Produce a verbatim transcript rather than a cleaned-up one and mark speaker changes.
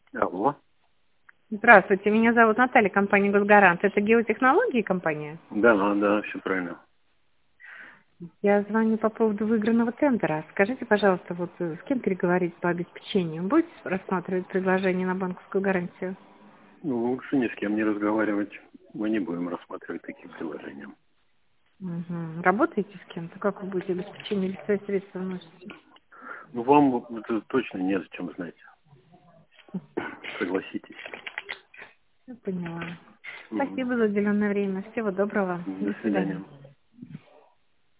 Speaker 1: Алло.
Speaker 2: Здравствуйте, меня зовут Наталья, компания «Госгарант». Это геотехнологии компания?
Speaker 1: Да, да, да, все правильно.
Speaker 2: Я звоню по поводу выигранного тендера. Скажите, пожалуйста, вот э, с кем переговорить по обеспечению? Будете рассматривать предложение на банковскую гарантию?
Speaker 1: Ну, лучше ни с кем не разговаривать. Мы не будем рассматривать такие предложения.
Speaker 2: Угу. Работаете с кем-то? Как вы будете обеспечение лицевых средств вносите?
Speaker 1: Ну, вам вот это точно незачем знать. Согласитесь.
Speaker 2: Я поняла.
Speaker 1: Мгм.
Speaker 2: Спасибо за уделенное время. Всего доброго.
Speaker 1: До
Speaker 2: До свидания.
Speaker 1: свидания.